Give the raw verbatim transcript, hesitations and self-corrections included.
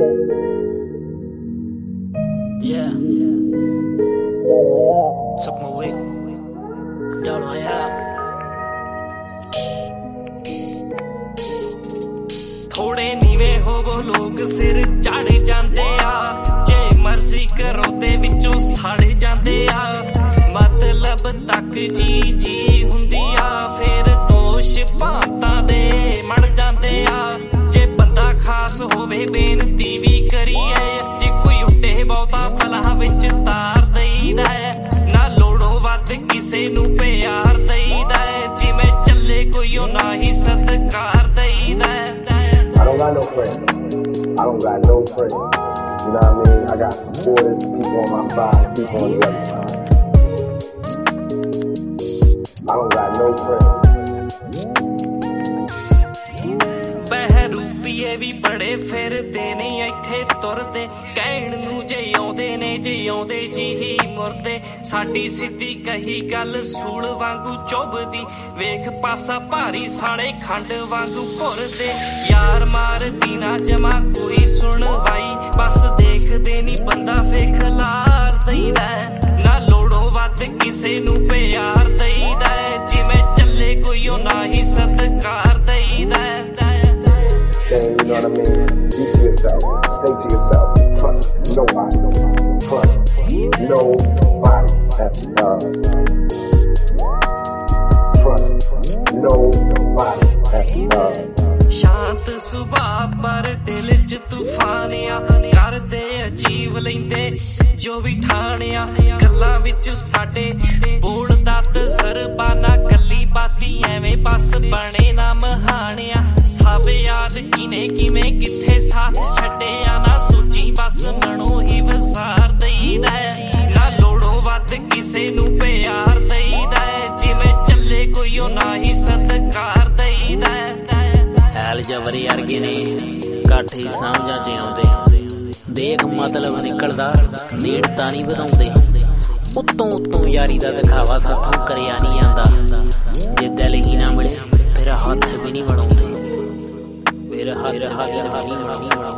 Yeah. Suck my wig. Double my out. थोड़े नीवे होवो लोग सिर चढ़ जांदे आ, जे मर्जी करो ते विचों सड़ जांदे आ। मतलब तक जी जी हुंदी आ, फिर दोष भांतां दे मड़ जांदे आ। जे बंदा खास होवे बेनती भी करिए, जे कोई उड्डे बहुता भला विच तार दईदा है। ना लोड़ो वध किसे नूं प्यार दईदा है, जिवें चले कोई ओ ना ही सत्कार दईदा है। I don't got no friends. I don't got no friends. You know what I mean? I got supporters, people on my side, people on the other side. I don't got no friends. ਬਹਿਰੂਪੀਏ ਵੀ ਬੜੇ ਫਿਰਦੇ ਨੇ ਇੱਥੇ ਤੁਰਦੇ, ਕਹਿਣ ਨੂੰ ਜੇ ਆਉਂਦੇ ਨੇ ਜੇ ਆਉਂਦੇ ਜੀ ਹੀ ਮੁਰਦੇ। ਸਾਡੀ ਸਿੱਧੀ ਕਹੀ ਗੱਲ ਸੂਲ ਵਾਂਗੂ ਚੁੱਭਦੀ, ਵੇਖ ਪਾਸਾ ਭਾਰੀ ਸਾਲੇ ਖੰਡ ਵਾਂਗੂ ਭੁਰਦੇ। ਯਾਰ ਮਾਰਦੀ ਨਾ ਜਮਾ ਕੋਈ ਸੁਣਵਾਈ, ਬਸ ਦੇਖਦੇ ਨੀ ਬੰਦਾ ਫੇਰ ਖਲਾਰ ਦਈਦਾ। ਨਾ ਲੋੜੋਂ ਵੱਧ ਕਿਸੇ ਨੂੰ ਪਿਆਰ ਦਈਦਾ, ਜਿਵੇਂ ਚੱਲੇ ਕੋਈ ਉਹ ਨਾ ਹੀ ਸਤਿਕਾਰ ਦਈਦਾ। Saying, you know what I mean? Be to yourself. Stay to yourself. Trust nobody. Trust nobody at uh, Trust nobody at uh, ਸ਼ਾਂਤ ਸੁਭਾਅ ਪਰ ਦਿਲ ਚ ਤੂਫਾਨਿਆ, ਕਰਦੇ ਅਜੀਬ ਲੈਂਦੇ ਜੋ ਵੀ ਠਾਣਿਆ। ਗੱਲਾਂ ਵਿੱਚ ਸਾਡੇ ਬੋਲਦਾ ਤਜ਼ਰਬਾਨਾ, ਗੱਲੀ ਬਾਤੀ ਐਵੇਂ ਬਸ ਬਣੇ ਨਾ ਮਹਾਣਿਆ। ਸਭ ਯਾਦ ਕਿਨੇ ਕਿਵੇਂ ਕਿੱਥੇ ਸਾਥ ਛੱਡਿਆ, ਨਾ ਸੋਚੀ ਬਸ ਮਨੋਂ ਹੀ ਵਸਾਰ ਦਈਦਾ। ਨਾ ਲੋੜੋਂ ਵੱਧ ਕਿਸੇ ਨੂੰ ਪਿਆਰ ਦਈਦਾ, ਜਿਵੇਂ ਚੱਲੇ ਕੋਈ ਉਹ ਨਾ ਹੀ ਸਤਿਕਾਰ ਦਈਦਾ। ਹੈਲ ਜਵਰੀ ਅਰਗੇ ਨੇ ਕਾਠੀ ਸਮਝਾਂ ਚ ਆਉਂਦੇ, ਦੇਖ ਮਤਲਬ ਨਿਕਲਦਾ ਨੇੜਤਾ ਨਹੀਂ ਵਧਾਉਂਦੇ। ਉੱਤੋਂ ਉੱਤੋਂ ਯਾਰੀ ਦਾ ਦਿਖਾਵਾ ਸਾਥੋਂ ਕਰਿਆ ਨਹੀਂ ਜਾਂਦਾ, ਜੇ ਦਿਲ ਹੀ ਨਾ ਮਿਲੇ ਫਿਰ ਹੱਥ ਵੀ ਨਹੀਂ ਵੜਾਉਂਦੇ। ਫਿਰ ਹੱਥ ਵੀ ਨਹੀਂ ਵੜਾਉਂਦੇ।